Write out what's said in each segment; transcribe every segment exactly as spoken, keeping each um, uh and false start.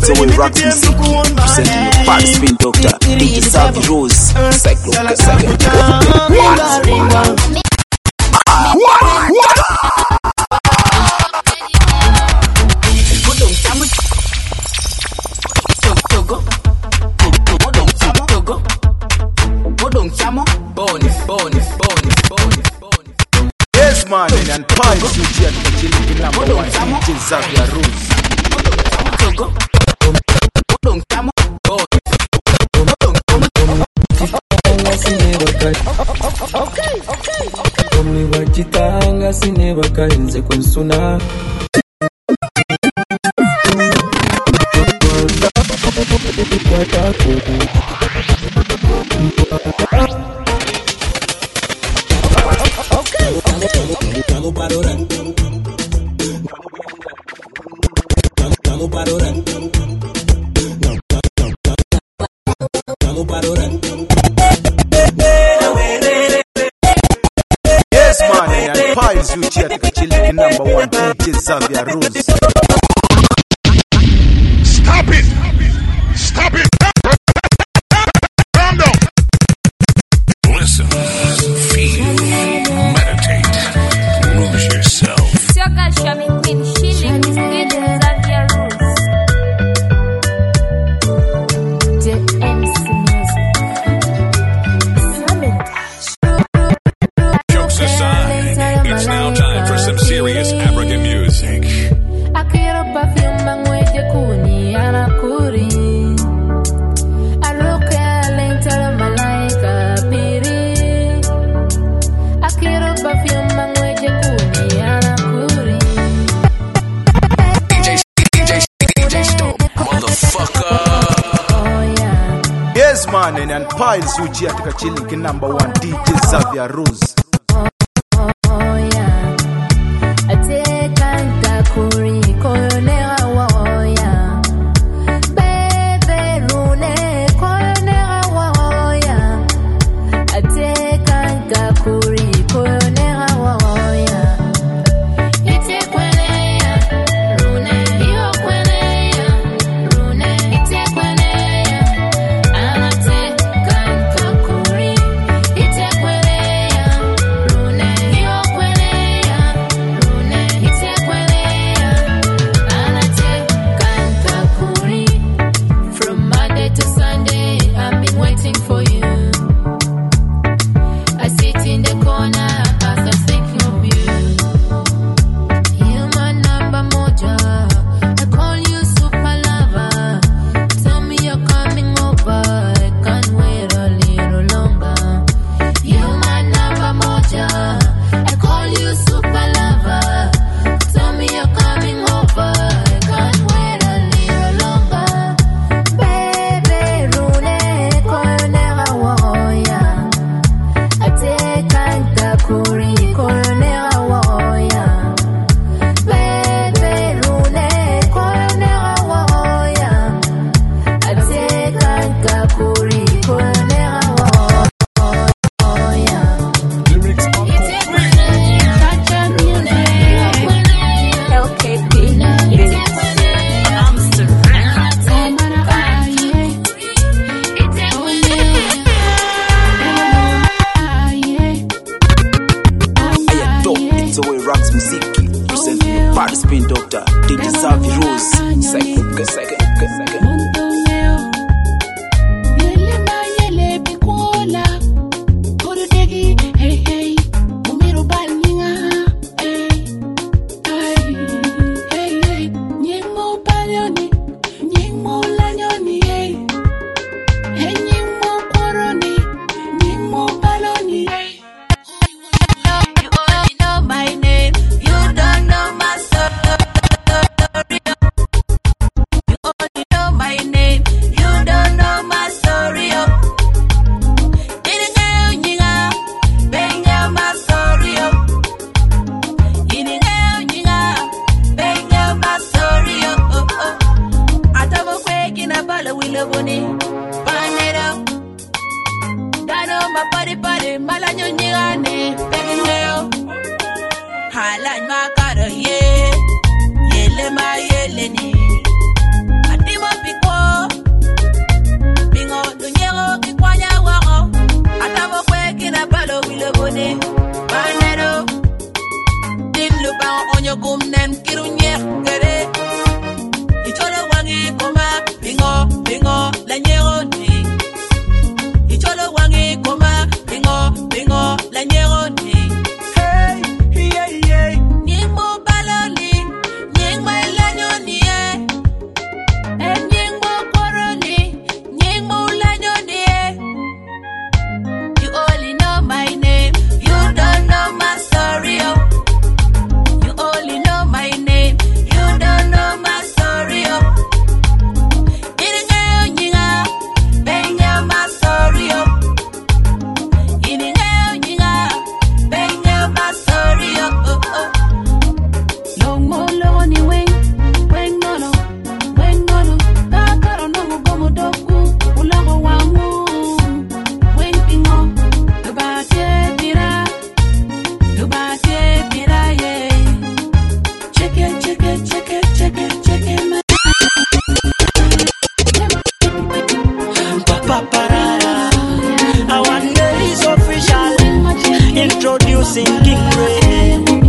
It's a way rocks music. Presenting the Paris Spin Doctor. D J Savvy Rose. Cyclo, Cyclo. Yes, man, and Piles U G at the chilling number one D J Xavier Rose. Okay, okay, okay. Omni wachitanga sinebaka inze kwensuna. Yes, man, and Piles U G at the chilling number one D J Xavier Rose. Stop it! Stop it! Calm down! Listen, feel, meditate, lose yourself. It's your girl, Shami Queen, Shilling, D J Xavier Rose. J M C Music. Jokes aside, it's now time for some serious African music. Akira perfume mangweje kuni anakuri. Aluke alentala malaika piri. Akira perfume mangweje kuni anakuri. D J, D J, D J Stop, motherfucker. Oh yeah. Yes, man, and Piles U G at the chilling number one D J Xavier Rose. Oh yeah. Ateka nkakuri koyonera woya. Bebe rune koyonera woya. Ateka nkakuri koyonera woya. Ite kweleya rune iyo kweleya rune ite kweleya. Anateka nkakuri ite kweleya rune iyo kweleya rune ite kweleya. Anateka nkakuri. From Monday to Sunday I've been waiting for you. I sit in the corner as I'm thinking of you. You my number moja. I call you super lover. Tell me you're coming over. I can't wait a little longer. You my number moja. I call you super lover. Tell me you're coming over. I can't wait a little longer. Baby, rune koyonera woya. Ateka nkakuri koyonera woya. Baby, rune koyonera woya. Ateka nkakuri koyonera woya. Lyrics on L K P I adore it's a way rocks music. Presenting the Paris Spin Doctor. D J Savvy Rose. Cyclo, Cyclo, Cyclo. You only know my name, you don't know my story. You only know my name. kum nen kirunye kere. Icholo wangi koma bingo bingo la nyeroni. Icholo wangi koma bingo bingo la nyeroni. Hey yeah yeah. Nyimo baloli, nyimo la nyoni eh. En nyimo koroni, nyimo la nyoni eh. You only know my name, you don't know my story oh. You only know my name, you don't know my story oh. Ininga nyinga, benya my story oh. Ininga nyinga, benya my story oh. oh, oh. Long mo long ni weng, weng no no, weng no no. Na karo no mo gomo doku, ulango wangu, weng pingo. Lubate pira, lubate pira yeah. Check it, check it, check it, check it, check it, man. I one day is official. Introducing King Ray.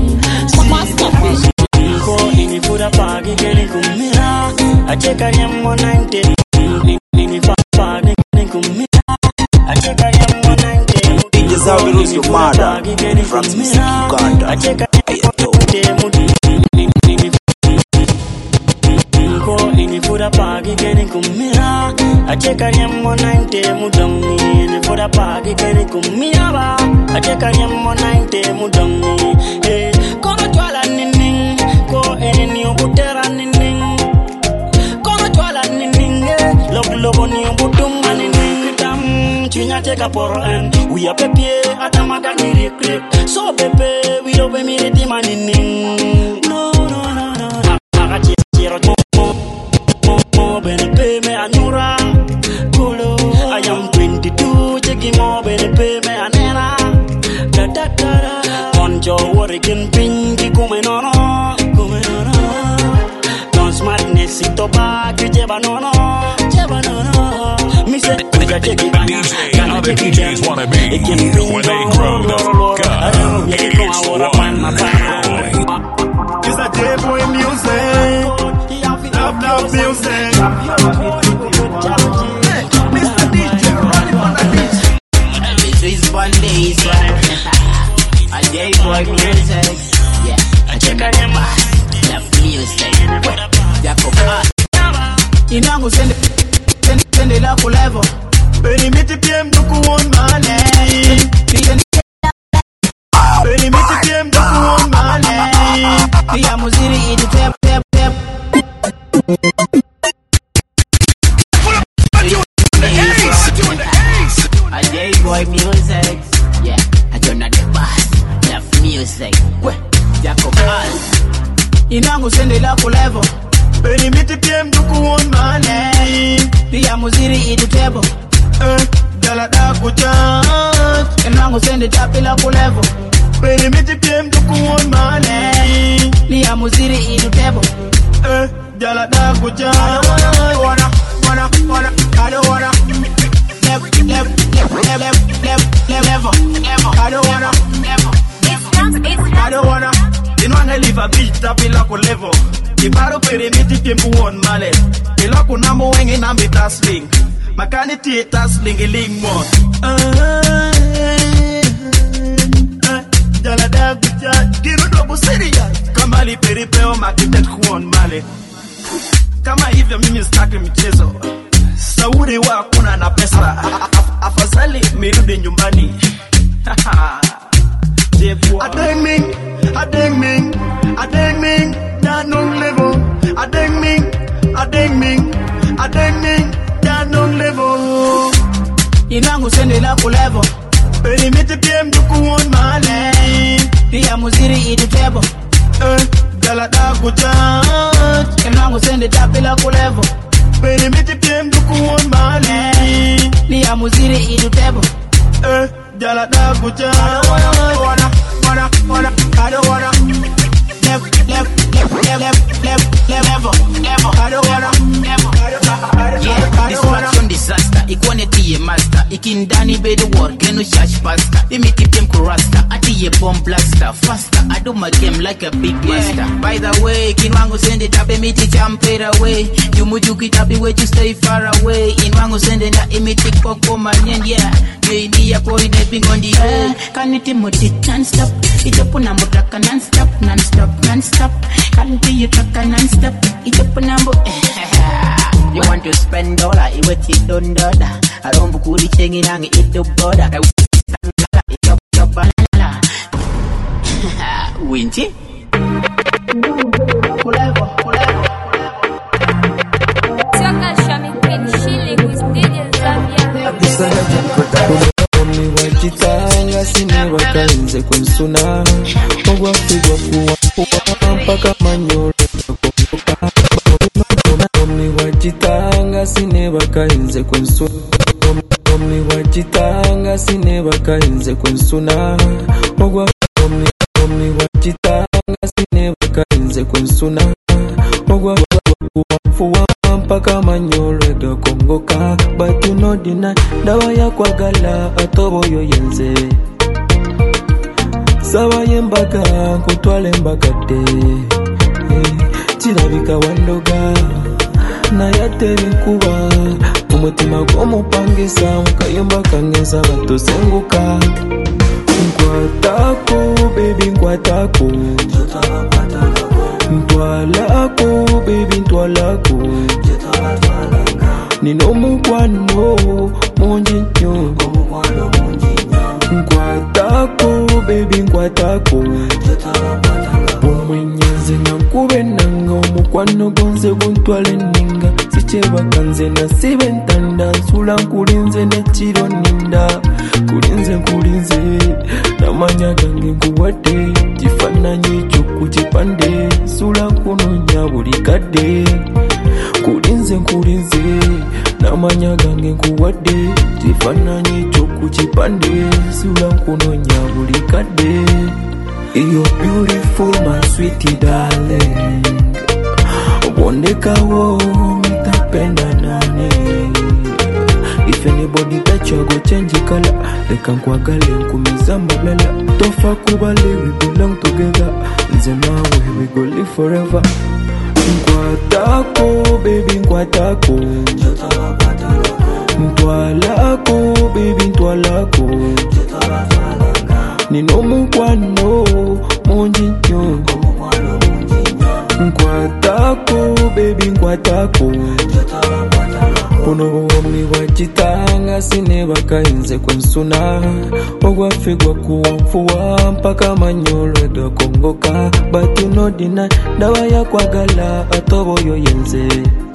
Ko ini pura pagi keni kumira. Acheka nyamo ninety. Ini papa ni kumira. Acheka nyamo ninety. D J Xavi Rose, your mother. Rocks Music Uganda. Acheka Ayato. Ko ini pura pagi keni kumira. Acheka nyamo ninety mudongi. Ini pura pagi keni kumira ba. Acheka nyamo ninety mudongi. Eh, kono twala nining. Ko eni ni obutera nining. Kono twala nining. Love love ni obutunga nining. Tam chinya teka poro en. We are pepe atamaga ni recreate. So pepe we love me the manining. No no no no. Magachi chiro mo mo bene pe me anura. Kolo I am twenty-two cheki mo bene pe me anera. Da da da da. Konjo working pinky kume no no. Kume no no. Don't smartness ito ba kujeba no no. Jeba no no. Me say kuja cheki bana. Other D Js wanna be when they grow up. God, it's one boy. It's a J-boy music. Love, love music. Mister D J, running on the beat. This one day is a day boy music. Yeah, I check out your mind. Love music. Jacob. Inangu sende sende sende la kulevo. Benimiti P M duku on mane. Benimiti P M duku on mane. Pia muziri idu tep tep tep. A day boy music. Yeah, I don't know the bass. Love music. Jacob. Inangu sende la kulevo. Benimiti P M duku on mane. Pia muziri idu tebo. Eh, jala da kujat. Inangu sende tapi la kulevo. Benimiti P M duku on mane. Pia muziri idu tebo. Eh, jala da kujat. I don't wanna, wanna, wanna, I don't wanna. Lev, lev, lev, lev, lev, lev, level, level. I don't wanna, level. I don't wanna. You know I live a beat up in local level. Kibaro perimiti tempo one male. Iloko namo wengi na mi tasling. Makani tie tasling iling mo. Jala da guja Giro dobo serious. Kamali peripeo makitet kuon male. Kama hivyo mimi sitaki michezo. Sauri wa kuna na pesa. Afadhali mirudi nyumbani. Ademing, ademing, ademing, danon level. Ademing, ademing, ademing, danon level. Inangu sende la kulevo. Benimiti P M duku on mane. Pia muziri idu tebo. Eh, jala da kujat. Inangu sende tapi la kulevo. Benimiti P M duku on mane. Pia muziri idu tebo. Eh, jala da kujat. I don't wanna, wanna, wanna, wanna, I don't wanna. Lev, lev, lev, lev, lev, lev, level, level. I don't wanna, level. I don't, I don't, Yeah, I this don't wanna. one disaster. Equality ye master. Ikindani be the war, geno shash pasta. They make it them kurasta. Ati ye bomb blaster, faster. I do my game like a big master. Yeah. By the way, Kinwango send it up, emiti champer away. You mujuki tabi where you stay far away. Inwango send it up, emiti koko manyen, yeah. Baby, I pour it on the air. Can it emote non-stop? It's up on a mutaka non-stop, non-stop, non-stop. Can it you taka non-stop? It's up on a you want to spend dollar, you wait it done dollar. I don't book the chain in and eat the border. I eat up your banana. Winty? Wajitanga sineba kainze kwensuna ogwa figwa kuwa mpaka manyolo Omni wajitanga sineba kainze kwensuna Omni wajitanga sineba kainze kwensuna ogwa Omni Omni wajitanga sineba kainze kwensuna ogwa kuwa mpaka manyolo gakongoka but you know deny dawa ya kwagala atoboyo yenze sawa yembaka kutwale mbakate chirabika wandoga na yateri kuba umutima gw'omupangisa mukayumba kangeza batosenguka nkwatako baby nkwatako ntwalako baby ntwalako nino mukwano mungi nnyo nkwatako baby nkwatako omwenyanze nankube nanga omukwano gonze guntwale ninga sikyebaka nze nasibe ntanda nsula nkulinze nekiro ninda kulinze nkulinze namanya gange nkuwadde kifaananyi ekyo ku kipande nsula nkunonya buli kadde kulinze nkulinze namanya gange nkuwadde kifaananyi ekyo ku kipande nsula nkunonya buli kadde. You're beautiful, my sweetie darling. Wondeka wo mitapenda nani. If anybody touch you, go change the color. Leka nkwagale nkumiza mbalala. Tofa kubale, we belong together. Nze nawe, we go live forever. Nkwatako, baby, nkwatako. Ntwalako, baby, ntwalako. Nino mukwano mungi nnyo nkwatako baby nkwatako kuno bwomi wajitanga sineba kainze kwensuna ogwaffe gwa kuwanfuwa mpaka manyolo gakongoka but you know deny dawa ya kwagala atoboyo yenze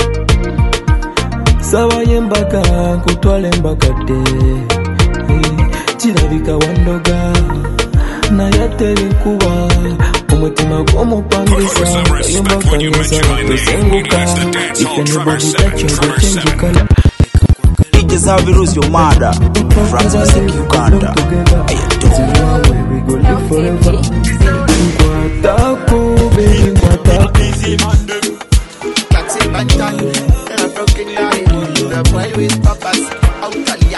sawa yembaka kutwale mbakate chirabika wandoga na yateri kuba umutima gw'omupangisa kayumba kangeza batosenguka if anybody touch you go change your color. D J Zavirus your mother from Music Uganda. We go live forever. Nkwatako baby nkwatako Easy man them Taxi bantan and a broken line the boy with papas out of ya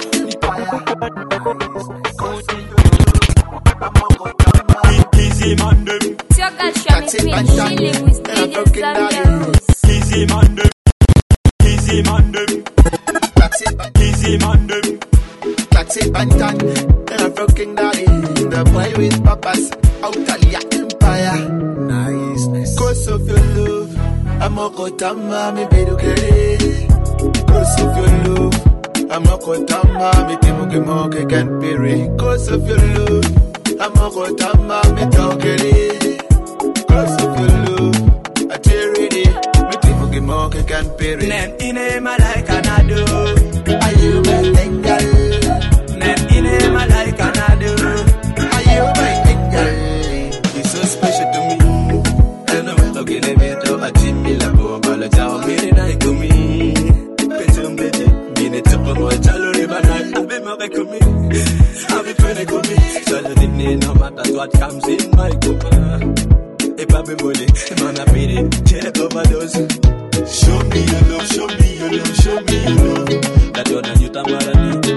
Easy man them Taxi bantan and a broken line Easy man them Easy man them Taxi Easy man them Taxi bantan and a broken line the boy with papas out of ya empire. Nice, nice. Cause of your love, I'm a kotama, me bedu kere. Cause of your love, I'm a kotama, me timu kimoke can pere. Cause of your love, I'm a kotama, me tau kere. Cause of your love, I tear it, me timu kimoke can pere. Nen ine malaika nado, are you my angel? Nen ine malaika nado, are you my angel? So special to me, and I'm looking at me to a Jimmy Labo, but I tell me that I come in. Petum Betty, minute to put my salary, but I've been my back to me. I'll be trying to go me. Salary, no matter what comes in my cup. A baby money, man, I beat it, check overdose. Show me your love, show me your love, show me your love. That one, you tamara.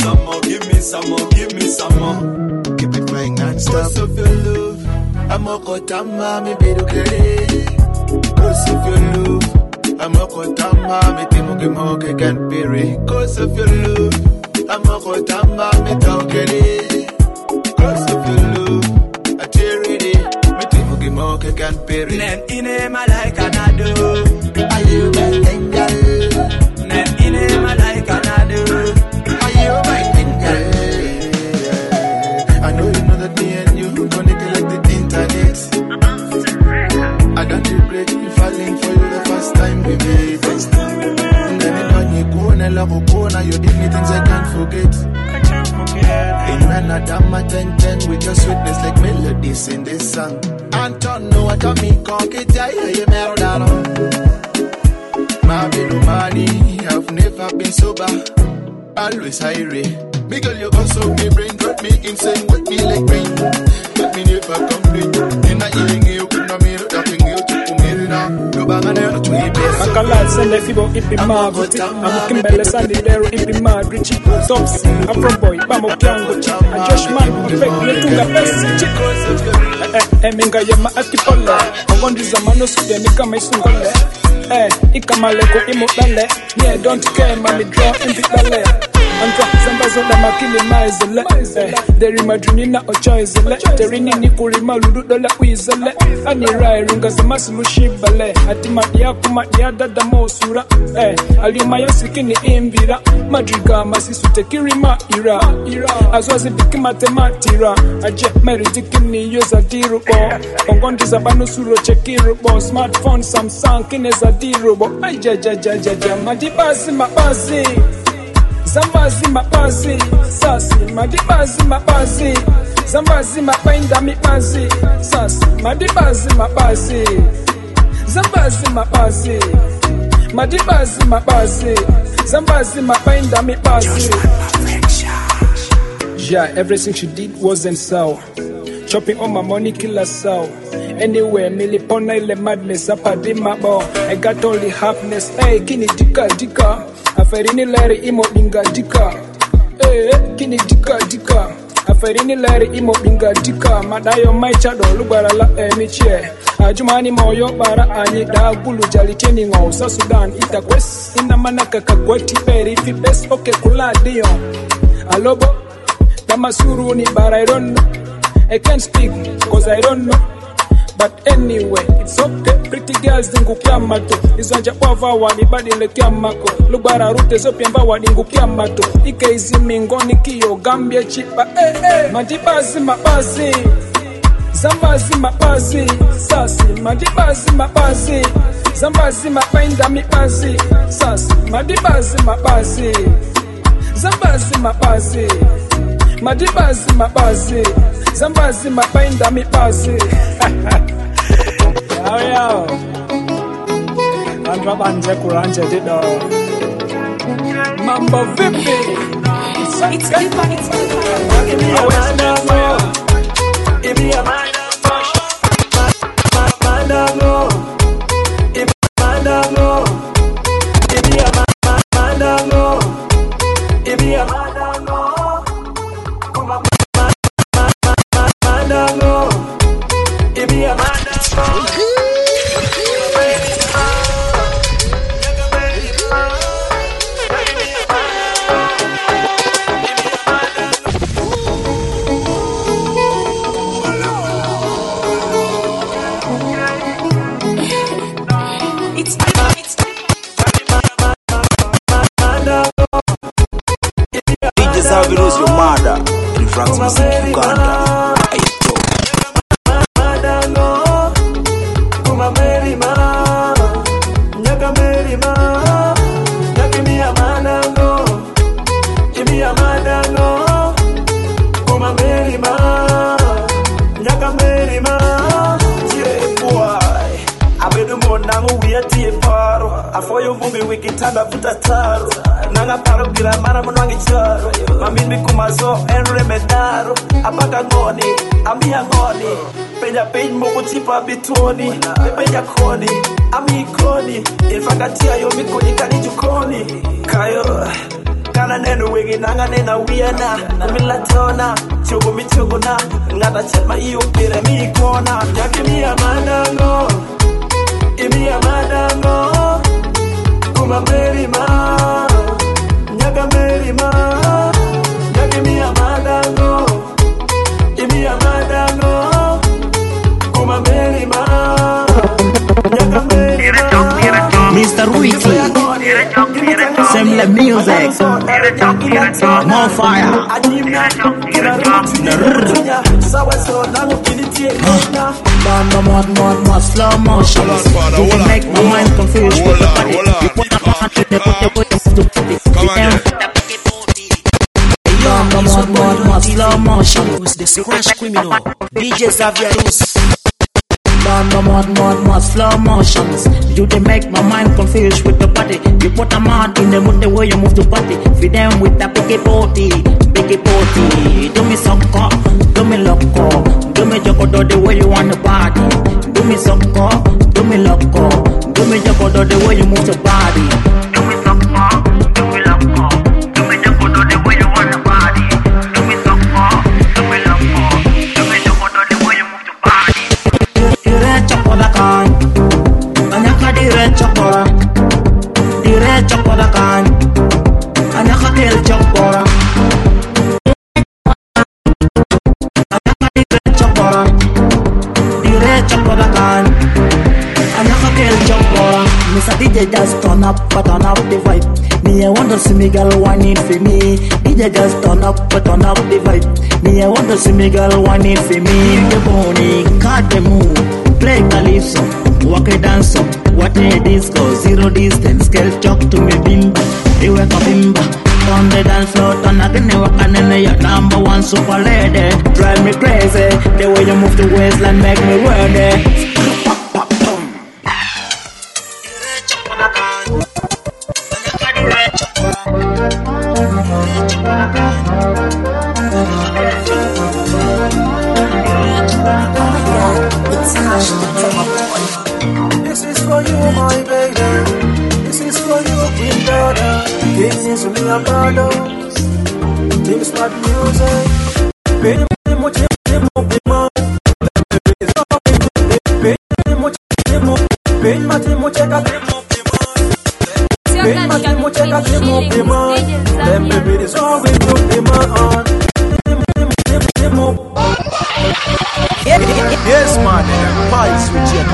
some more, give me some more, give me some more. Keep it flying non-stop. Cause of your love, I'm a kotama, me be do kere. Cause of your love, I'm a kotama, me te moke moke can pere. Cause of your love, I'm a kotama, me te kere. Cause of your love, I tear it, me te moke moke can pere. Nen ine malaika nado, are you my angel? Nen ine malaika nado, are you my angel? I know you know that me and you connected like the internet. I don't regret me falling for you the first time we met. And then when you go and I love you, you did me things I can't forget. In Manadama ten ten with your sweetness like melodies in this song. Anton, no, I don't mean conquer, I am Maradona. My baby, money, I've never been sober. Always irate. Big girl, you got so me brain, got me insane, with me like rain. Let me never complete. In a healing, you could not mean nothing, you took me now. Go back and out to me. Makala sende fibo ipi mavuti Amukimbele sandi dero ipi madrichi Tops, Afro boy, bamo kyango chi A Josh man, perfect, letunga pesi chi Eh eh, eh, minga yema akipole Ongondi zamano sude nika maisungole Eh, ikamaleko imutale Yeah, don't care, mami draw impitale Antra, zamba zoda makili maizele Eh, deri madrinina ocha izele Terini ni kurima luludole uizele Ani rai runga zama simushibale Ati madia kumadia dada mosura Eh, alima yosikini imbira Madriga masisu tekirima ira Azwazi biki matematira Aje meridikini yoza dirubo Ongondi zabano suro chekirubo Smartphone Samsung kine za dirubo Ajajajajaja madibazi mabazi Zambazi mabazi Sasi madibazi mabazi Zambazi mabainda mibazi Sasi madibazi mabazi Zambazi mabazi Madibazi mabazi Zambazi mabainda mibazi. Yeah, everything she did wasn't so. Chopping all my money, kill her so. Anywhere, milipona ile madness, apadi mabo. I got all the happiness, hey, kini dika dika. Aferini leri imo dinga dika. Hey, kini dika dika. Aferini leri imo dinga dika. Madayo maichado, lubara la emiche. Ajumani moyo bara anyi dagulu jaliteni ngau sa Sudan itakwes. Ina manaka kagwati peri fi best oke kula diyo. Alobo, damasuru ni bara I don't know. I can't speak cause I don't know. But anyway, it's okay. Pretty girls dingu kiamato. Izwanja wava wadi badile kiamako. Lubara rute zopi mba wadi ngu kiamato. Ike izi mingoni kiyo Gambia chipa. Eh eh, madibazi mabazi. Zambazi mabazi. Sasi, madibazi mabazi. Zambazi mabainda mibazi. Sasi, madibazi mabazi. Zambazi mabazi. Madibazi mabazi. Zambazi mabainda mibazi. Yao yao Andra banje kuranje dido Mambo vipi It's deeper, it's deeper. Give me a mandango Give me a mandango Mandango Give me a mandango Give me a mandango Give me a mandango Mandango Give me a mandango D J Zaviro's your mother. Refrax Music Uganda. Afo yo vumbi wiki tanda puta taro Nanga paro gira mara mwangi charo Mamimbi kumazo enre medaro Apaka ngoni, amia ngoni Peja pej moko chipa bitoni Peja koni, ami ikoni Ilfakatia yo miko ikani jukoni Kayo, Kana nenu wigi nanga nena wiana Kumila tona, chogo mi chogo na Ngata chelma iyo pire mi kona Yaki mi amanango Imi amanango Kuma meri ma Nyaga meri ma Yaki mi amanango Imi amanango Kuma meri ma Nyaga meri ma Mister Ruiti, Semle Music, More Fire. Mama, mod, mod, mod, slow motion. You can make my mind confused with the body. You put a hand to the body. Come on, Mama, mod, mod, mod, slow motion. Who's the scratch criminal? D J Xavier Rus. Mama, mod, mod, mod, slow motions. You they make my mind confused with the body. You put a mod in the mood the way you move the body. Feed them with that biggie booty, biggie booty. Do me sucker, do me loco, do me joko do the way you want the body. Do me sucker, do me loco, do me joko do the way you move the body. Do me sucker, do me loco, do me joko do the way you want the body. Do me sucker, do me loco, do me joko do the way you move the body. Dire chocolate can, anyaka dire chocolate, dire chocolate can, anyaka tel chocolate, anyaka dire chocolate, dire chocolate can, anyaka tel chocolate. Mister D J just turn up, but turn up the vibe. Me I want to see me girl whining for me. D J just turn up, but turn up the vibe. Me I want to see me girl whining for me. The bony, cut the move. Play calypso, walk a dance up, what a disco, zero distance, girl talk to me bimba, you wake up bimba, on the dance floor, turn again, you walk and then you're number one super lady, drive me crazy, the way you move the waistline make me worthy. This is for you, my baby. This is for you, queen daughter. Give me some me a bottle. Think smart music. Baby, much more pima. Baby, much more. Baby, much more check out more pima. Baby, much more check out more pima. Then baby, it's all we do pima on. Yes, man, pies with you.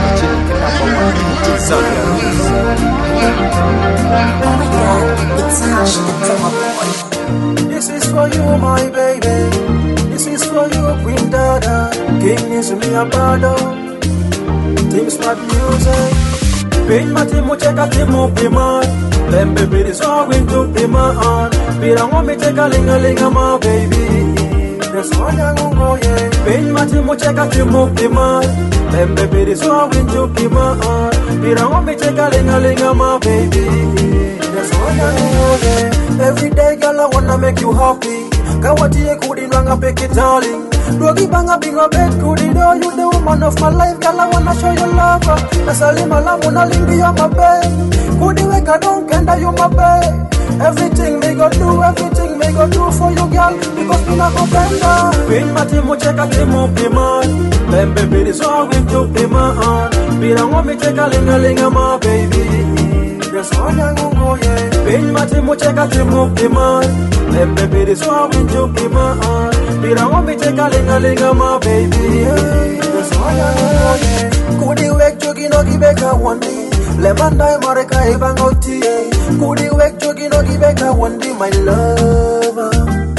This is for you, my baby. This is for you, queen daughter. Give me some me a bottle. Think smart music. Baby, mati mo check out mo pima. Then baby, this all we do pima on. But I want me take a ling a ling a my baby. That's why I'm gonna go, yeah. Baby, mati mo check out mo pima. Then baby, this all we do pima on. But I want me take a ling a ling a my baby. That's why I'm gonna go, yeah. Every day, girl, I wanna make you happy. Kawati e kudi nanga peke darling. Dogi banga bingo bed kudi do. You the woman of my life, girl, I wanna show you love. Nasali malamu na lingi ya my babe. Kudi weka don't kenda you my babe. Everything me go do, everything me go do for you, girl. Because me not go benda. Pin mati mo cheka timo pima. Then baby, this all we do pima on. Bila want me take a linga linga my baby. That's why I'm gonna go, yeah. Pin mati mo cheka timo pima. Then baby, this all we do pima on. Bila want me take a linga linga my baby. That's why I'm gonna go, yeah. Kudi wek jogi no gibeka one day. Lemon die mareka ibangoti. Kudi wek jogi no gibeka one day, my lover.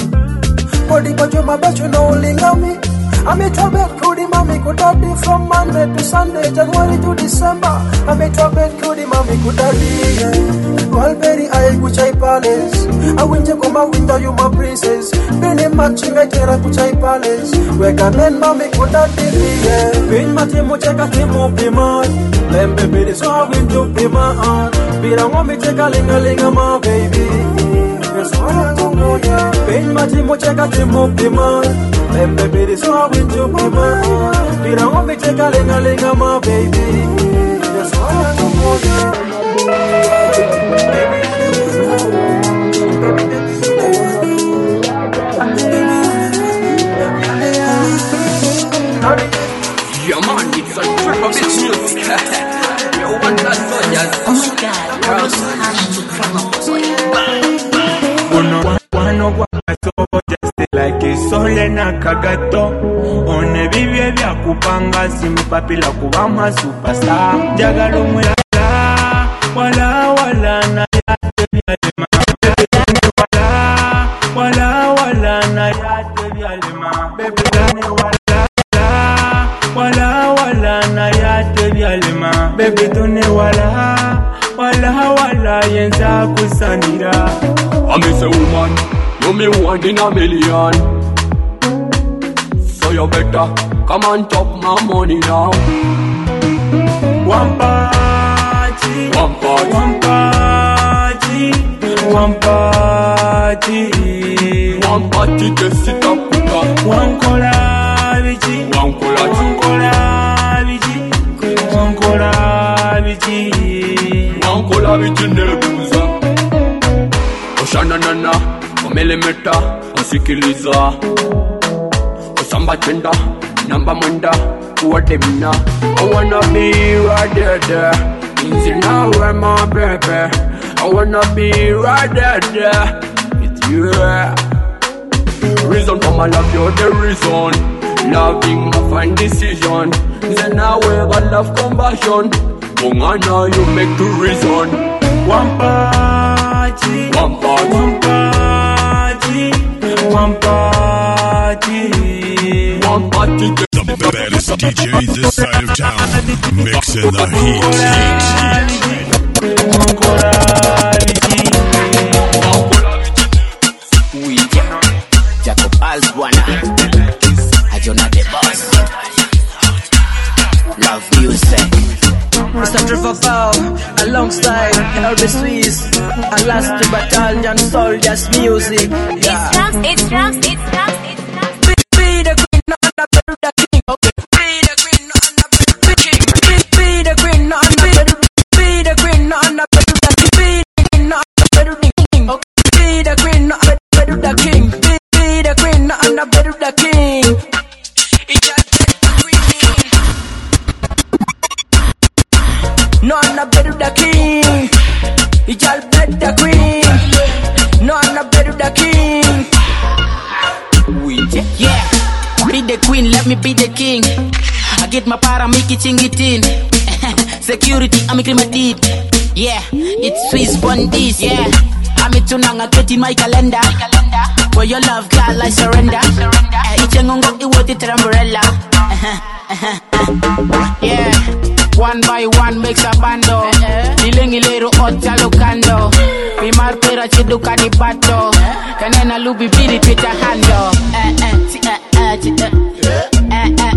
Body but you my bet you know linga me. I made your bed, Cody, mommy, could that be from Monday to Sunday, January to December? I made your bed, Cody, mommy, could that be? Yeah. Walberry, I Kuchai Palace. I went to come out winter, you my princess. Benny matching, I tell Kuchai Palace. Where can men, mommy, could that be? Yeah. Ben Matimo, check out him up, Pima. Then baby, this all went to Pima on. But I want me to take a ling a ling a my baby. That's why I don't know, yeah. Ben Matimo, check out him up, Pima. Then baby, this all we do, mama. You don't want me to take a ling a ling a my baby. That's why I don't know, yeah. Baby, baby, baby. one class soldiers. Oh my God, girls have to cry up. Uno wano kwa soldiers like a sole na kagato. One bibye bya kupanga simpapila kuba ma superstar. Jagalo mwela wala wala na yate byalema. Wala wala na yate byalema. Baby dani wala wala wala na yate byalema. Baby tune wala wala wala yenza kusanira. I'm a woman, you me one in a million. So you better come and chop my money now. One party, one party, one party, one party, one party. Just sit up, one cola, bichi, one cola, one cola, bichi, one cola, bichi, one cola, bichi, nebuza. Oshana nana, omelemeta, osikiliza. Osamba chenda, namba mwenda, kuwatemina. I wanna be right there, there. Easy now, where my baby. I wanna be right there, there. With you. Reason for my love, you're the reason. Loving my fine decision. Then now we got love compassion. Bongana, you make the reason. One party, one party, one party, one party, one party. The baddest D J this side of town, mixing the heat, heat, heat. Jacob Alswana, Ajona the boss. Love music. Mister Trevor Bow, alongside Elvis Swiss, Alaska Battalion Soldiers Music. Yeah. It's drums, it's drums, it's drums, it's drums. Be, be the queen, not the better king. Okay. Be the queen, not the better king. Be, be the queen, not the better. Be the queen, not the better king. Be the queen, not the better king. Okay. Be the queen, not the better king. Be, be the queen, not the better king. It's just no, I'm not better the king. It's all better queen. No, I'm not better the king. Yeah, be the queen, let me be the king. I get my para, make it ching it in. Security, I'm making my deed. Yeah, it's Swiss Bondis. Yeah, I'm it tunanga in my calendar. For your love, girl, I surrender. It's a ngongo, it was the umbrella. Yeah. One by one makes a bando. Nilengi lero ota lokando. Pimar pera chiduka ni bato. Kanena lubi bili twita hando. Eh eh ti eh eh ti eh. Eh eh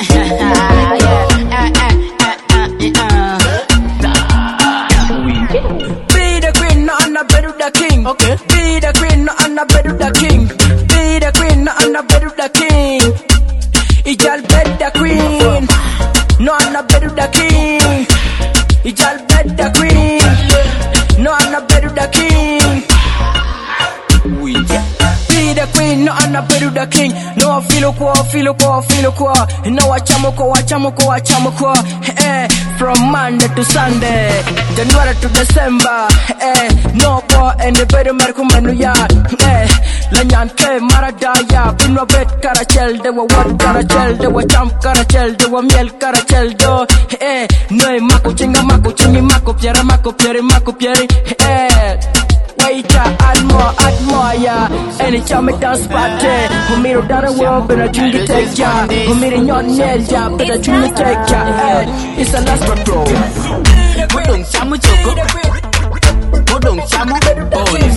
eh Be the queen, not on the bed of the king. Okay. Be the queen, not on the bed of the king. Be the queen, not on the bed of the king. It's all bed the queen. No, I'm not better the king. It's all better queen. No, I'm not better the king. Be the queen, no, I'm not better the king. No, I feel ko, feel ko, feel ko. No, I chamoko, I chamoko, I chamoko. Eh, from Monday to Sunday, January to December. Eh, no boy, and the better Merkumanu ya. Eh, Lanyan K, Maradaya, Pino Bet Carachel, they were what Carachel, they were Champ Carachel, they were Miel Carachel, do. Eh, no, Mako Chinga Mako Chimi Mako Piera Mako Pieri Mako Pieri. Eh, wait, add more, add more, yeah. Anytime I dance party, who made a dollar world, but I drink it take ya. Who made a yacht nail, yeah, but I drink it take ya. Eh, it's a last patrol. Mudong Chamu Choco, Mudong Chamu Bones.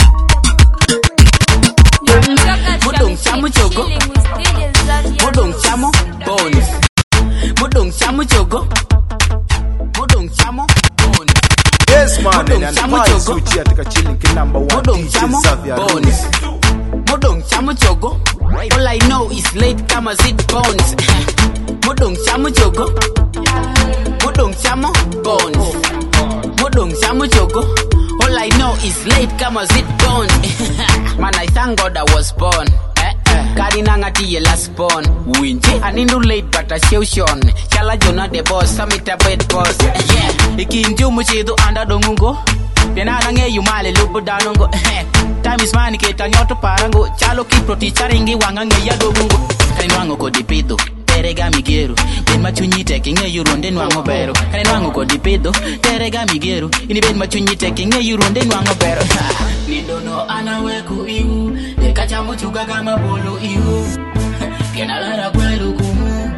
Mudong Chamu Choco, Mudong Chamu Bones. Mudong Chamu Choco, Mudong Chamu Bones. Yes, man, and the vibes which you are chilling number one. Mudong Chamu Bones. Mudong Chamu Choco. All I know is late come as it bones. Mudong Chamu Choco. Mudong Chamu Bones. Mudong Chamu Choco. All I know is late come as it bones. Man, I thank God I was born. Karinanga tiye last born. Winje anindu late but I show shone. Chala Jonah the boss, Samita bed boss. Yeah. Ikinju muchidu anda dongungo. Tena nange yumale lubu danongo. Time is money keta nyoto parango. Chalo kiproti charingi wanga nge ya dongungo. Kani wango kodipido. Terega migero. Ben machunyi teki nge yuronde nwango bero. Kani wango kodipido. Terega migero. Ini ben machunyi teki nge yuronde nwango bero. Nidono anaweku iu. Nekacha muchuga kama bolo iu. Kena lara kwelu kumu.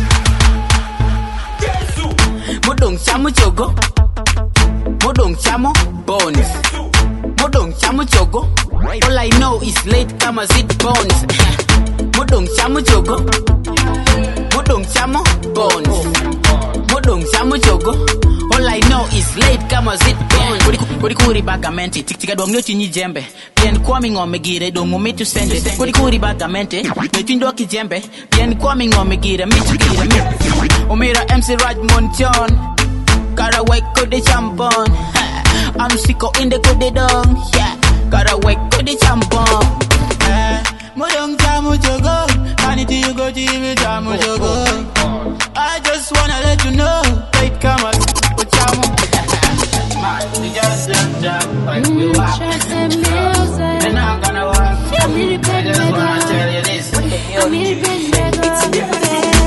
Mudong chamo chogo. Mudong chamo bones. Mudong chamo chogo. All I know is late kama zit bones. Mudong chamo chogo. Mudong chamo bones. Mudong chamo chogo. All I know is late kama zit bones. Kuri kuri bagamente. Tik tika dong nyochi nyi jembe. Bien kwami ngome gire dong mo metu sende. Kuri kuri bagamente. Nyochi ndo ki jembe. Bien kwami ngome gire metu gire metu. Omira M C Raj Montion. Gotta wake up the champon. I'm sicko in the good dong. Yeah. Gotta wake up the champon. Mudong chamu jogo. Vanity you go to the chamu jogo. I just wanna let you know. Wait, come on. What chamu? Man, we just jump jump like we walk. They're not gonna walk. I just wanna tell you this. I'm in bed, it's baby.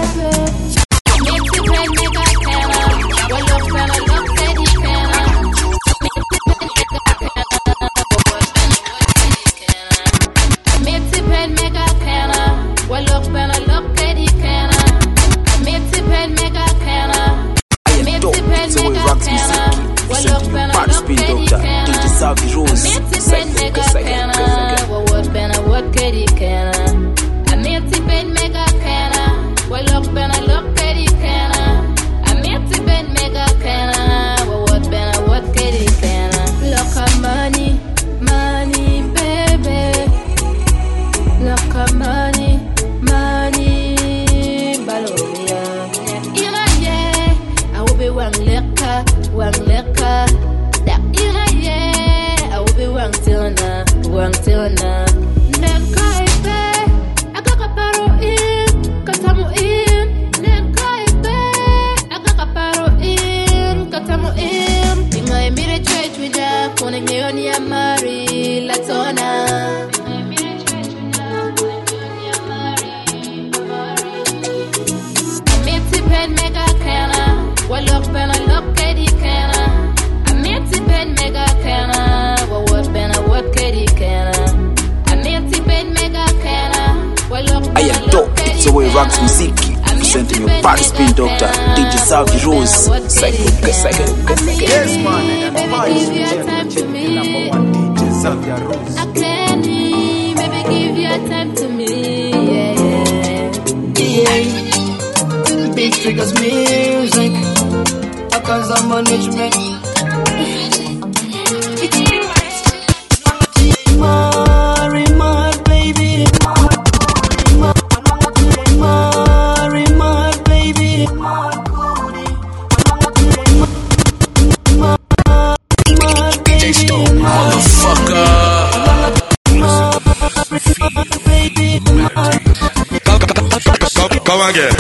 Come again.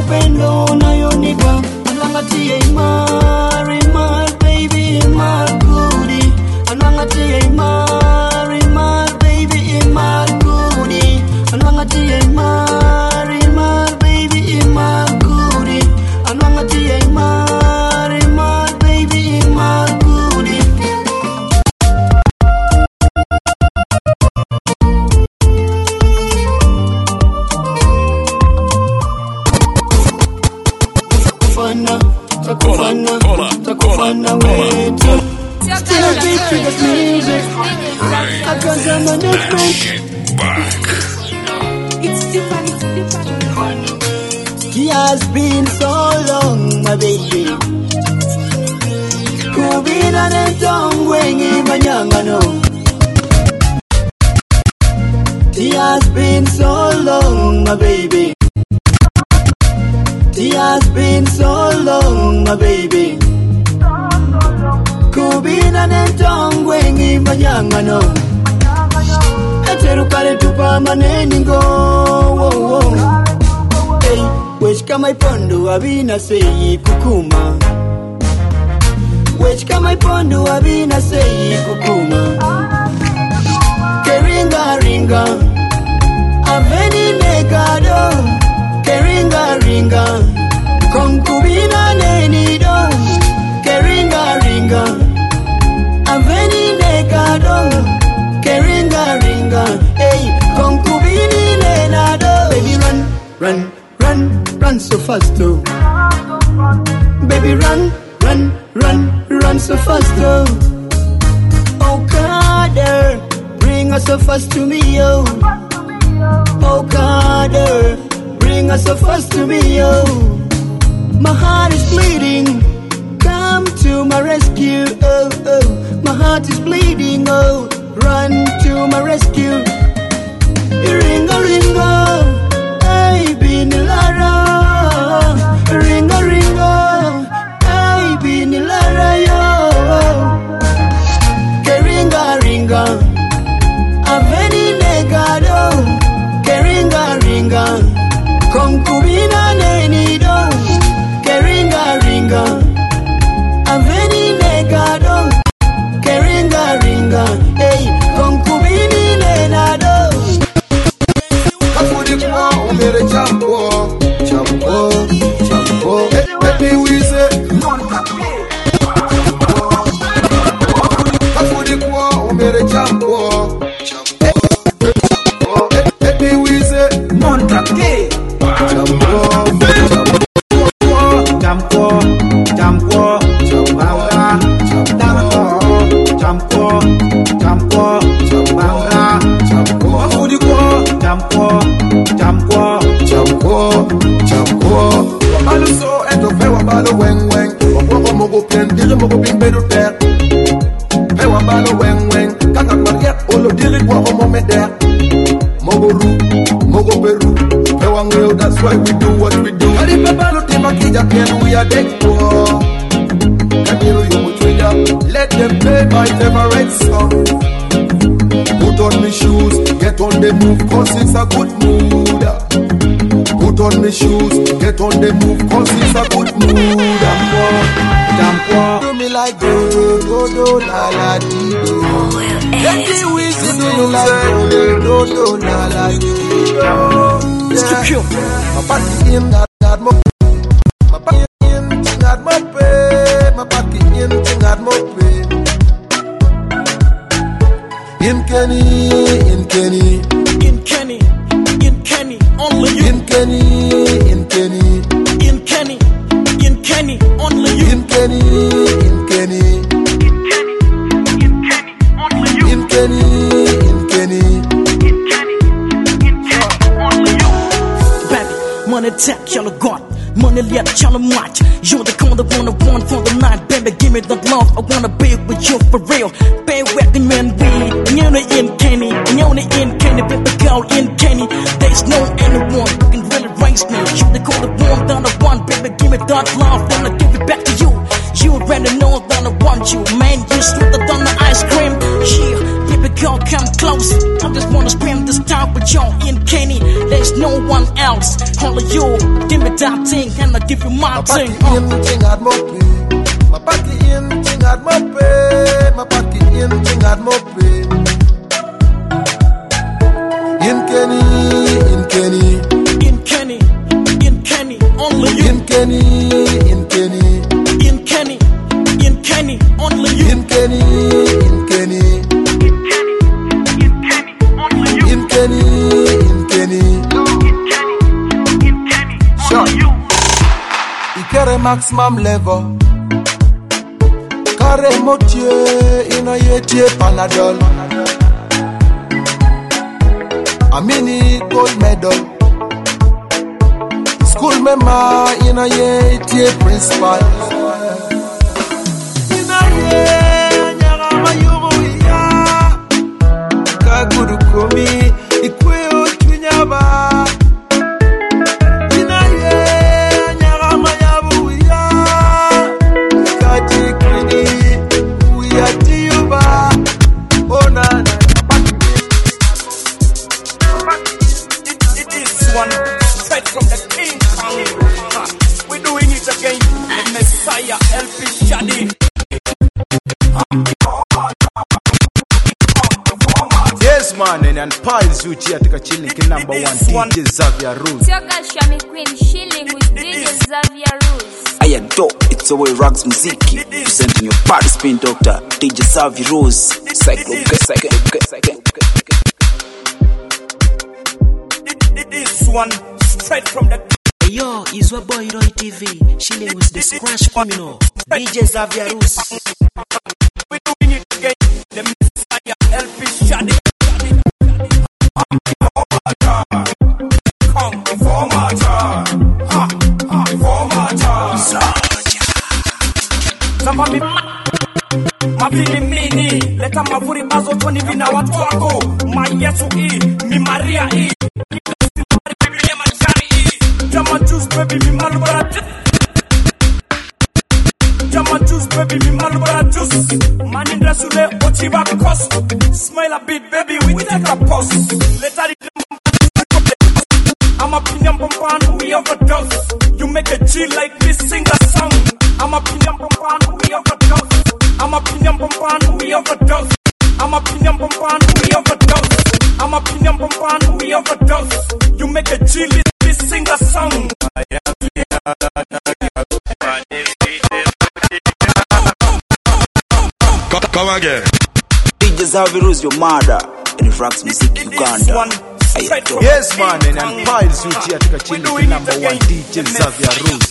upendo unayonipa anangatia imar imar baby imar goodie anangatia imar imar baby imar goodie anangatia imar imar baby imar goodie anangatia imar imar baby imar goodie Takufana, takufana, takufana wetu. Still beat to this music. I can't tell my difference. It's different, it's different. He has been so long, my baby. Kubina netong wengi manyangano. He has been so long, my baby. It has been so long, my baby. Kubina netong wengi manyangano. Eteru kare tupa maneni go. Hey, which kama ipondo abina sei kukuma. Which kama ipondo abina sei kukuma. Keringa ringa, aveni negado. Keringa ringa, concubina nenido. Keringa ringa, aveni negado. Keringa ringa, hey, concubini nenado. Baby run, run, run, run so fast oh. Baby run, run, run, run so fast oh. Oh God, bring us so fast to me oh. Oh God. Bring us so fast to me, oh. My heart is bleeding. Come to my rescue, oh, oh. My heart is bleeding, oh. Run to my rescue. Ringo, ringo, hey, Binilara. Ringo, ringo, hey, Binilara, yo. Keringa, ringa, aveni negado. Keringa, ringa. Concubina nenido. Keringa ringa, aveni negado. Keringa ringa, hey, concubini nenado. Kafudi kwa umere champo, champo, champo. Baby we say, kafudi kwa umere champo, champo. Baby we say, Montake. Jampo, jampo, jambanga, jampo, jampo, jampo, jambanga, jampo, afudiko, jampo, jampo, jampo, jampo. Aluso ento pewa balo weng weng, wako mogo pen, dili mogo bing bedu ter. Pewa balo weng weng, kaka mariet olo dili kwa homo meder. Mogo ru, mogo beru. That's why we do what we do. And if a balo tema kija pen, we are dead poor. Kamiru yumu twiga, let them play my favorite song. Put on me shoes, get on the move, cause it's a good mood. Put on me shoes, get on the move, cause it's a good mood. Dampo, dampo. Do me like do, do, do, la, la, di, do. Let me wish you do me like do, do, do, la, la, di, do. Yeah. My body in that, that mo. My body in that mo pay. My body in that mo pay. In Kenny, in Kenny, in Kenny, in Kenny, only you. In Kenny, in Kenny, in Kenny, in Kenny, only you. In Kenny, in Kenny, in Kenny, in Kenny, only you. In Kenny, in Kenny. Money tech, y'all got money left, y'all watch. You're the kind of one I want for the night, baby. Give me that love. I wanna be with you for real. Pay with the man, we. You're in Kenny, you're in Kenny, baby girl in Kenny. There's no anyone who can really raise me. You the call the one that I want, baby. Give me that love, then I give it back to you. You already know that I want you, man. You slipped it on the ice cream. Yeah, baby girl, come close. I just wanna spend this time with y'all in Kenny, there's no one else. Only you, give me that thing, and I give you my thing. Uh. My party in thing at my pay. My party in thing at my pay. In Kenny, in Kenny, in Kenny, in Kenny, only you. In Kenny, in Kenny, in Kenny, in Kenny, only you. In Kenny, in Kenny, in Kenny, in Kenny, only you. In Kenny, in Kenny, in Kenny, in Kenny, only you. Ikere maximum level. Kare motie ina yetie Panadol. A mini gold medal. School member ina yetie principal. Ina ye nyara mayubu ya. Kagudu komi ikwe otunyaba. Ina ye nyara mayabu ya. Kaji kwini uyatiuba. Ona na. One straight from the King Kong. Uh, we're doing it again. The Messiah, L P Shadi. Yes, man, and, and Piles you here to chilling number one D J Xavier Rose. Your girl Shami Queen chilling with D J Xavier Rose. I adore it's the way Rocks Muziki. Presenting your party spin doctor, D J Xavier Rose. Cycle, second, second. This one straight from the. Yo, is your boy Roy T V, chilling with the Scratch Criminal, D J Xavier Rose. We're doing it again. The Messiah, L P Shadi. Come before my time. Before my time. Somebody. Mabili mini, leta mavuri bazo toni vina watu wako. Mayesu i, mi Maria i. Jama juice baby, mi Marlboro juice. Jama juice baby, mi Marlboro juice. Man in dress today, what you back cost? Smile a bit baby, we take a pause. Let her I'm a pinyam pampan, we overdose. You make a G like me, sing a song. I'm a pinyam pampan, we overdose. I'm a pinyam pampan, we overdose. I'm a pinyam pampan, we overdose. I'm a pinyam pampan, we overdose. You make a G like me, sing a song. Come again. D J Xavier Rose, your mother. And it rocks music Uganda. Yes, man, and, and Piles you here to chilling number one D J Xavier Rose.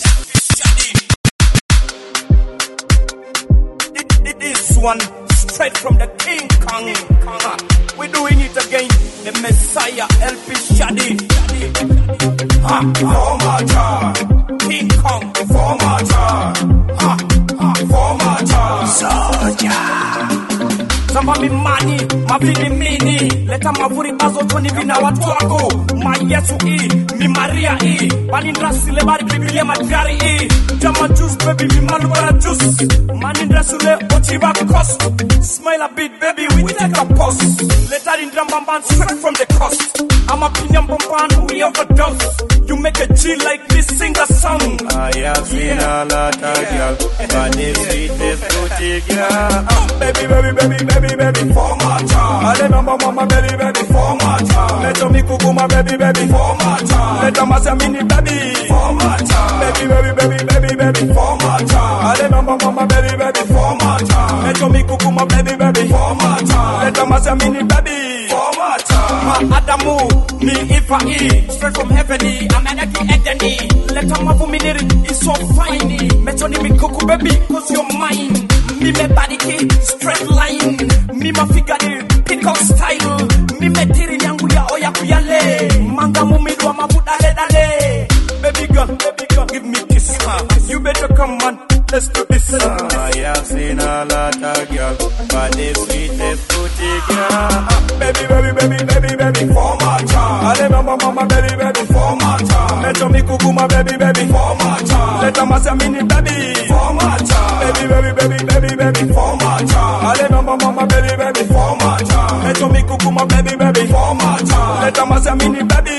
This one straight from the King Kong. Uh, we're doing it again. The Messiah, L P Shadi. Uh, before my time. King Kong, before my time. Uh, uh, before my time. Soldier. Somebody money, mabili mini. Leta mavuri bazo toni vina watu wako. Mayesu i, mi Maria i. Manindra sile bari bibilia magari i. Jama juice baby, mi Marlboro juice. Manindra sile ochi back cost. Smile a bit baby, we take a pause. Leta in drum bam straight from the coast. I'm a pinyam pampan, we overdose. You make a G like this, sing a song. I have seen a lot of girl, but the sweetest booty girl. Baby, baby, baby, baby, baby, for my time. I remember mama, baby, baby, for my time. Let me kuku my baby, baby, for my time. Let them say mini baby, for my time. Baby, baby, baby, baby, baby, for my time. I remember mama, baby, baby, for my time. Let me kuku my baby, baby, for my time. Let them say mini baby, for my time. Adamu, me if I eat straight from heaven, I'm an aki edeni. Let them have me there, it's so fine. Metoni me kuku baby, cause you're mine. Me me body key, straight line. Me ma figure pick-up style. Me me tiri yangu ya oya kuyale. Manga mumidwa mabuda dale. Baby girl, baby girl, give me kiss. You better come on, let's do this. I have seen a lot of girl, but the sweetest booty girl. Baby, baby, baby, baby, baby, for my time. I remember mama, baby, baby, for my time. Let me kuku my baby, baby, for my time. Let them say mini baby, for my time. Baby, baby, baby, baby, baby, for my time. I remember mama, baby, baby, for my time. Let me kuku my baby, baby, for my time. Let them say mini baby.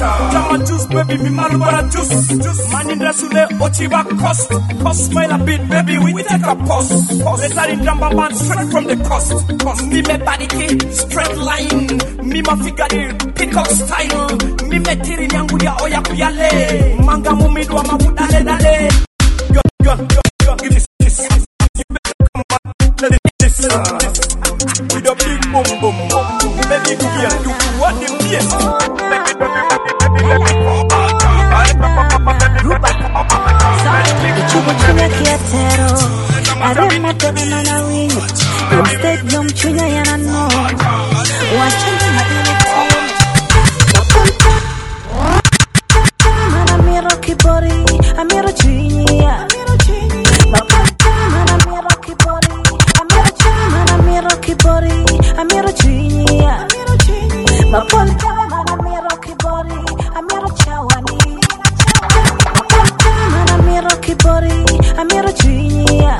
Jama juice, baby, me malubara juice. Man in the sule, ochiba cost. Cost smile a bit, baby, we take a pause. Later in Jamba man, straight from the coast. Me me body key, straight line. Me ma figure peacock style. Me me tiri nyangu ya oya kuyale. Manga mumidwa mabuda le dale. Yo, yo, yo, yo, give me this. You better come back, let it this. With a big boom boom. Baby, girl, you want the best. Baby, baby, baby, baby, Chunya kiatero, arema tebe mana winyo. Instead yom chunya yana no. Wachanga na ile tero. Mana miro kibori, amiro chunya. Mana miro kibori, amiro chunya. Mana miro kibori, amiro chunya. Maponta mana miro kibori, amiro chawani. Mana kibori, amiro chunya.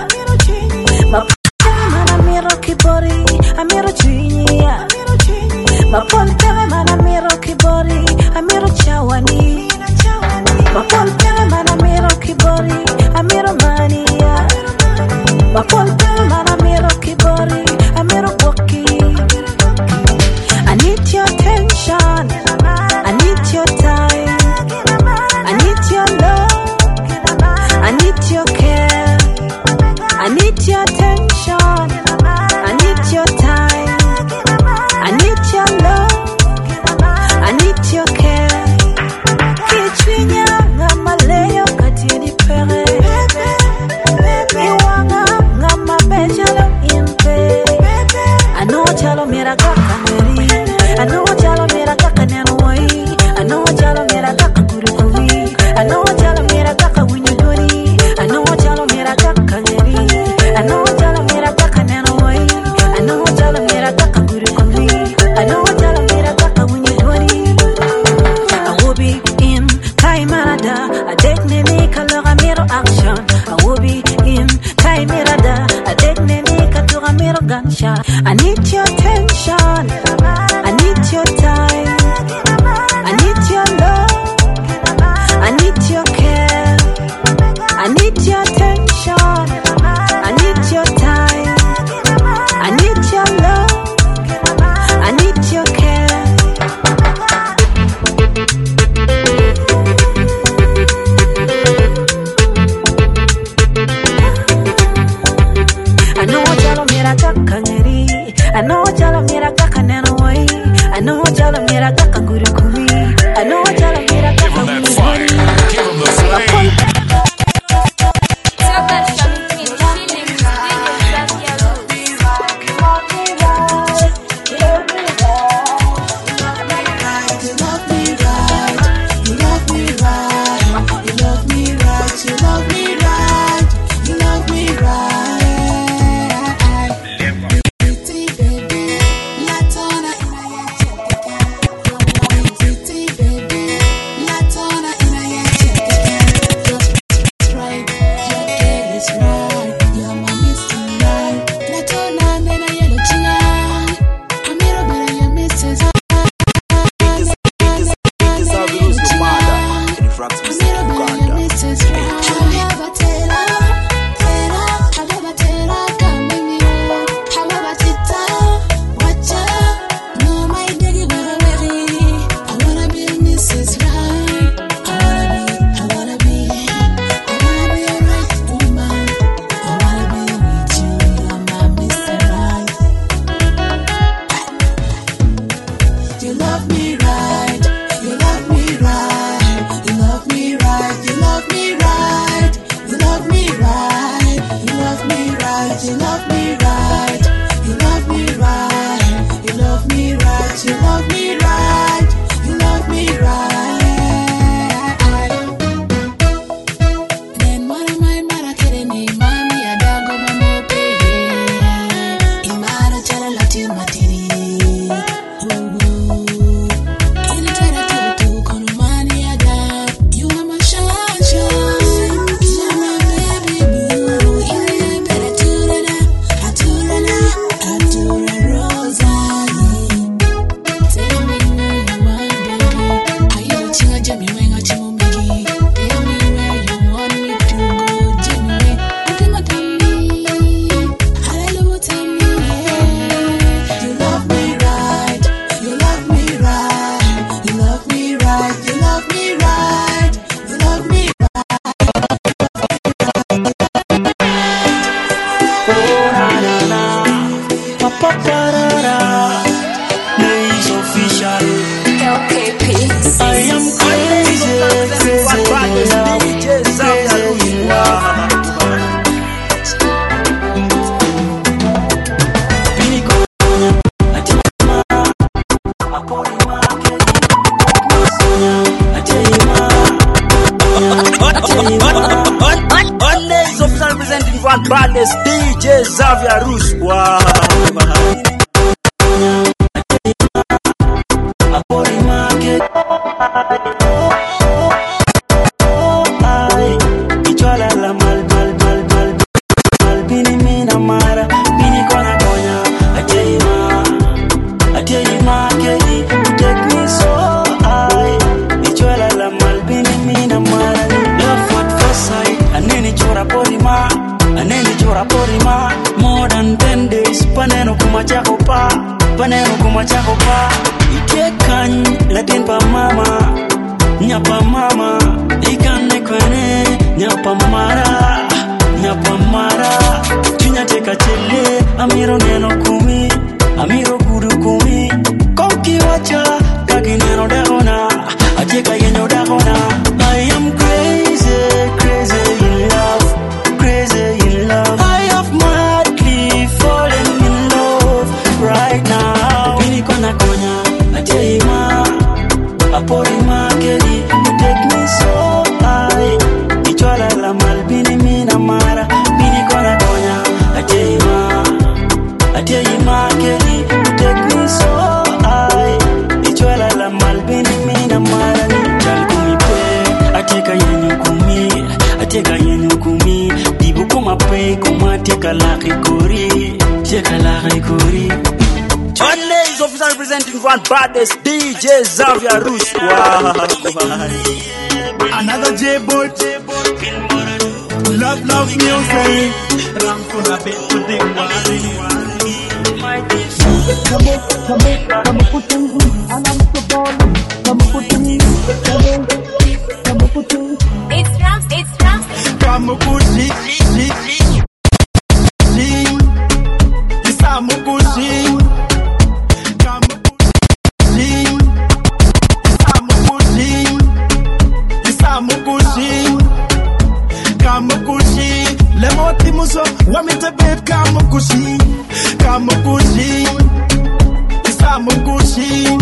Mana miro kibori, amiro chunya. Maponta mana miro kibori, amiro chawani. Maponta mana miro kibori, amiro mania. Maponta mana miro kibori, amiro boki. I need your attention, I need your time, I need your love, I need your care, I need your attention, I need your time, I need your love, I need your care. Kichwinya ngama leo katini pere, iwanga ngama bejalo impe. I know chalo mera kaka meri, I know chalo mera kaka nenoi, I know chalo mera kaka kurukumi, I know chalo mera kaka winyudoni, I know chalo mera kaka ngeri, I know chalo mera kaka nenoi, I know chalo mera kaka kurukumi, I know chalo mera kaka winyudoni. I will be in Kaimarada, I take nene kalora mero action. I will be in Kaimarada, I take nene katura mero gunshot. I need your attention, I need your time, I need your love, I need your care, I need your attention, I need your time, I need your love, I need your care. I know chalo mera kaka ngeri, I one baddest D J Xavier Rus. Wow. Paneno kuma chako pa, paneno kuma chako pa. Itekan latin pa mama, nyapa mama. Ikane kwene, nyapa mara, nyapa mara. Tunya teka chele, amiro neno kumi, amiro gudu kumi. Konki wacha, kagi neno dagona, ateka yenyo dagona. I am crazy, crazy in love, crazy in love. I have madly fallen right now. Pini kona konya, atema, apori makeri, you take me so high. Ichwala la malbini mina mara. Pini kona konya, atema, atema makeri, you take me so high. Ichwala la malbini mina mara. Chal kumi pe, ateka yenyu kumi, ateka yenyu kumi. Dibu kuma pe, kuma teka la kikori, teka la kikori. One ladies officer representing one baddest D J Xavier Rus. Wow. Another J-boy. Love, love music. Ram for a bit to the wali. Come on, come on, come on, put in. And I'm the ball. Come on, put in. Come on, come on, put in. It's Rams, it's Rams. Come on, put in. It's a mukushi. Kamukushi, lemoti muso, wamite babe kamukushi, kamukushi, isamukushi,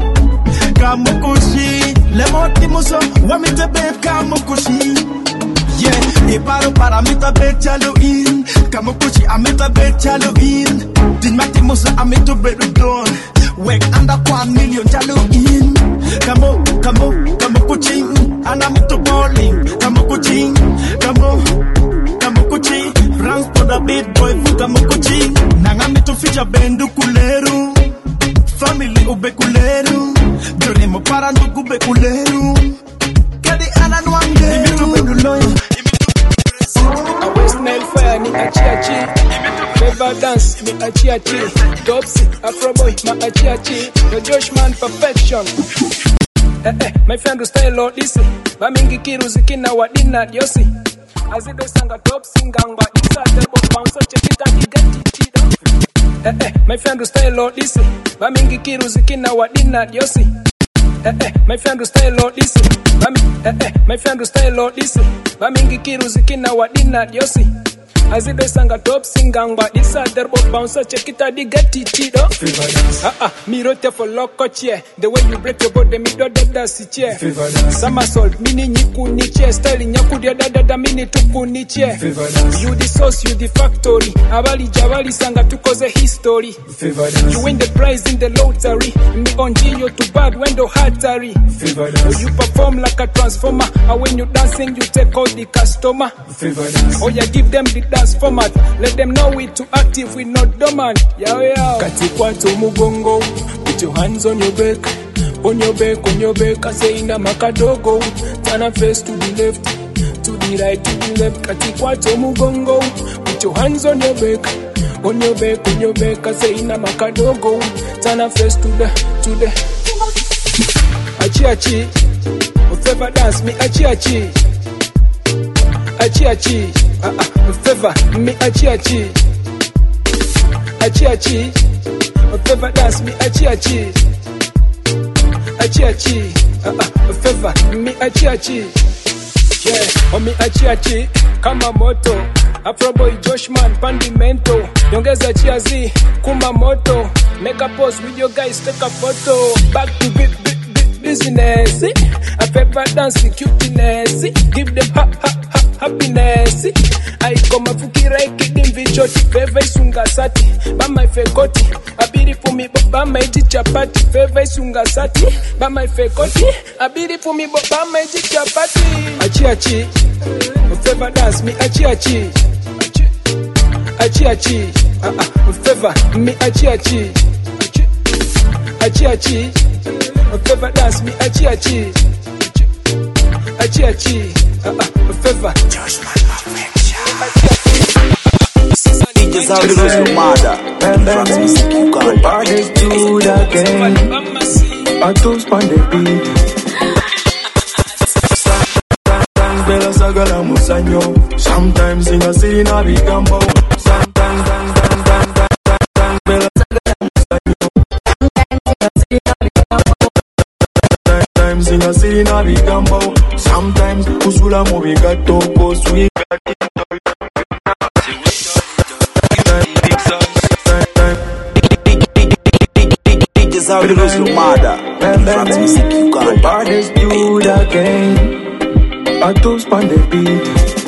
kamukushi, lemoti muso, wamite babe kamukushi. Yeah, iparo para mita babe Halloween, kamukushi amita babe Halloween, dinmati muso amito babe don, wek anda kwa million Halloween, kamu, kamu, kamukushi, anamito bowling, kamukushi. Come Kamukuchi, ranks for the big boy for Kamukuchi. Nangami to feature bendu kuleru, family ube kuleru, jone mo para ndugu be kuleru. Kadi ana nwange, imi to bendu loyo. I West Nile fire ni achiachi, Fever dance ni achiachi, Topsy, Afro boy ma achiachi, the Josh man perfection. Eh eh, my friend style or this, bamingi kiruzi kina wadina yosi. Azido sanga top singangba isa turbo bounce check it and get it. Eh eh, my friend style or this, bamingi kiruzi kina wadina yosi. Eh eh, my friend style or this, bami eh eh, my friend style or this, bamingi kiruzi kina wadina yosi. Azido sanga top singangba isa turbo bounce check it and get it. Ah ah, me rote for loco chair. The way you break your body, me do that dance chair. Somersault, mini niku ni chair. Style nyaku dia da da da mini tuku ni chair. You the source, you the factory. Abali jabali sanga tukoze history. You win the prize in the lottery. Me on Gio to bad window hattery. You perform like a transformer. And when you dancing, you take out the customer. Oh yeah, give them the dance format. Let them know we too active, we not dormant. Yo yo. Katikwato mugongo. Put your hands on your back. On your back, on your back. I say in a makadogo. Turn a face to the left. To the right, to the left. Katikwato mugongo. Put your hands on your back. On your back, on your back. I say in a makadogo. Turn a face to the, to the. Achi achi. Whatever dance me achi achi. Achi achi. Ah ah. Whatever me achi achi. Achi achi. Whatever dance me achi achi. Achi achi. Ah ah. Whatever me achi achi. Yeah. Oh me achi achi. Kama moto. Afro boy Josh man pandimento. Yongeza chiazi kuma moto. Make a pose with your guys, take a photo. Back to big big big business. A paper dance cuteness. Give them ha ha ha happiness. I go ngoma fukira ikidimvi choti veve isunga sati bama ifekoti abiri fumi bama iji chapati veve isunga sati bama ifekoti abiri fumi bama iji chapati achi achi favor dance me achi achi achi achi ah ah favor me achi achi achi achi favor dance me achi achi achi achi ah ah favor D J Zavi Rose Mada Tracks Music Uganda. Parties do it again. I toast on the beat. Sometimes Bella Sagala Musanyo. Sometimes in a scene I become bow. Sometimes dan dan dan dan dan Bella Sagala Musanyo. Sometimes in a scene I become bow. Sometimes Kusula movie got to go sweet. Zavi Rose Mada Tracks Music Uganda. Parties do it again. I toast on the beat.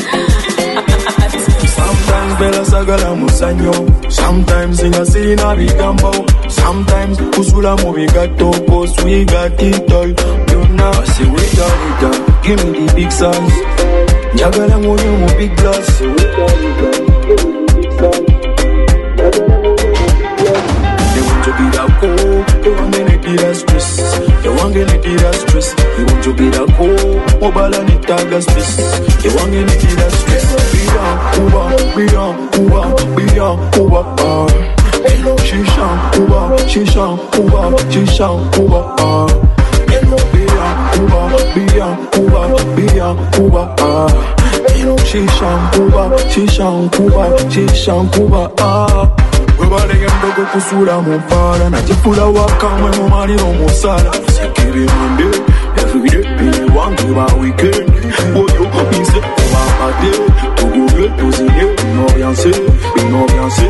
Sometimes Bella Sagala Musanyo. Sometimes in a scene I become bow. Sometimes Kusula movie got to post. We got it all. You know, say wait up, wait up. Give me the big size. Nyagala ngonyo mo big glass. They want to be that cool. They want to be that stress. They want to be that stress. They want to be that cool. Mobile and it target stress. They want to be that stress. Be down, Cuba, be down, Cuba, be down, Cuba. Shisha, Cuba, Shisha, Cuba, Shisha, Cuba. Be down, Cuba, be down, Cuba, be down, Cuba. Shisha, Cuba, Shisha, Cuba, Shisha, Cuba. Webalegendo kusula mufara nachifula wakamwe mumaliro musala sikiri Monday every day be one day by weekend oyo mise mabade tuguye tuziye binobianse binobianse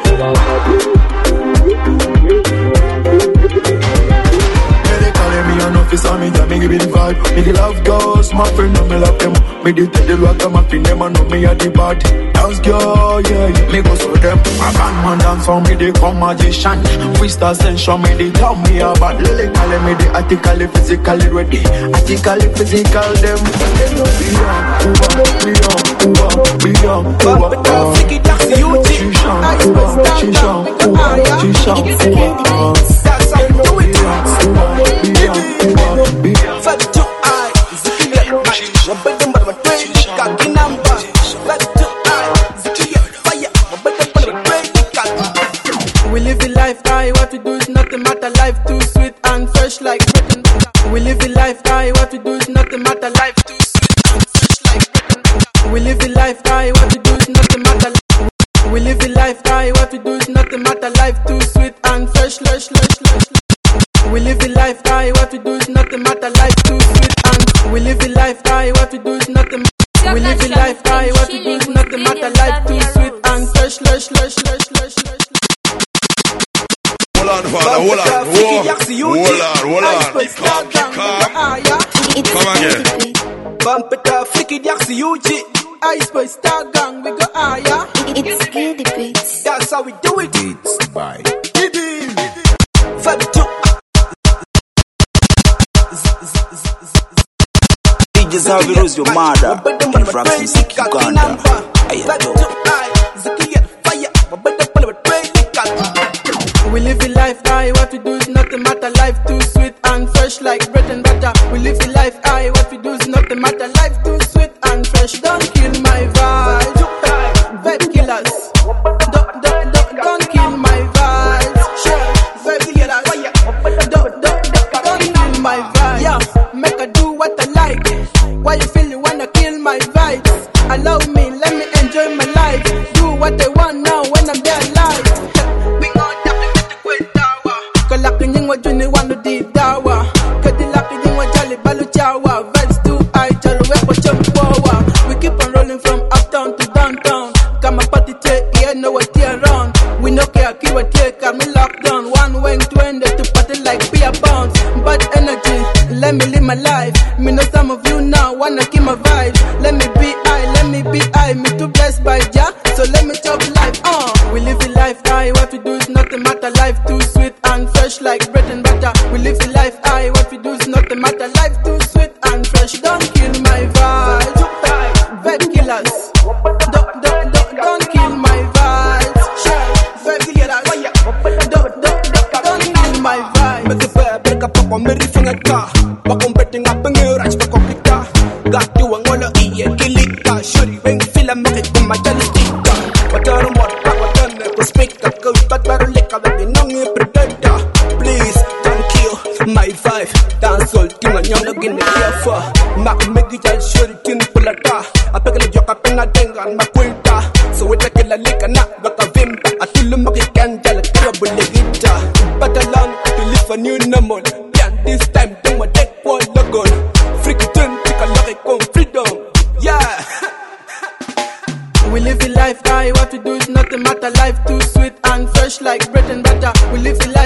me an officer, me me give it the vibe. Me the love girls, my friend, no me love them. Me the tell the rock, I'm a fin them, and know me a the bad. Dance girl, yeah, yeah. Me go so them. My band man dance for me, they come magician. Freestyle session, me they tell me about. Lyrically, me the artically, physically ready. Artically, physical, them. They know be on, Cuba, be on, Cuba, be on, Cuba. Shisha, Cuba, Shisha, Cuba, Shisha, Cuba. That's how we do it. We live in life, die. What we do is nothing matter. Life too sweet and fresh like Britain. We live in life, die. What we do is nothing matter. Life too sweet and fresh like Britain. We live in life, die. What we do is nothing matter. We live in life, die. What we do is nothing matter. Life too sweet and fresh, fresh, fresh, fresh. We live in life, die. What we do is nothing matter. Life too sweet and we live in life, die. What we do is nothing. We live in life, die. What we do is nothing matter. Life too sweet and fresh, fresh, fresh, fresh, fresh, fresh. Hold on, father, hold on, hold on, hold on. Calm, calm. Come again. Bump it up, flick it, yaksi, U G. Ice boy, star gang, we go higher. It's good, the beats. That's how we do it. Beats by Fab two. D J Zavi Rose your mother Tracks Music Uganda. We live in life, die. What we do is nothing matter. Life too sweet and fresh like bread and butter. We live in life, die. What we do is nothing matter. Life too sweet and fresh. Don't kill my vibe. Vibe killers. Don't, don't, don't, don't kill my vibes. Sure, vibe killers. Don't, don't, don't, don't kill my vibes. Yeah, make I do what I like. Why you feel you wanna kill my vibes? Allow me, let me enjoy my life. Do what I want now when I'm there live. Kalaki wa juni wanu di dawa. Kadilaki wa jali balu chawa. Vibes too high, jalo wepo chumpowa. We keep on rolling from uptown to downtown. Kama party te, yeah, no what around. We no care, kiwa te, kami lockdown. One wing twende to party like beer bounce. Bad energy, let me live my life. Me know some of you now wanna keep my vibes. Let me be I, let me be I. Me too blessed by Jah. my jelly sticker. What turn what what turn the speaker. Go but better lick up the non predator. Please don't kill my vibe. Dance all team and young again the here for. Mac make it all sure tin pulata. I pick a joke up in a denga and my quinta. So we take a lick and not back a vimp. I feel them okay can tell a terrible legita. But I learn to live a new normal. Yeah, this time do my deck wall logon. Freaky turn, take a look at freedom. Yeah. We live in life, guy. What we do is nothing matter. Life too sweet and fresh like bread and butter. We live in life.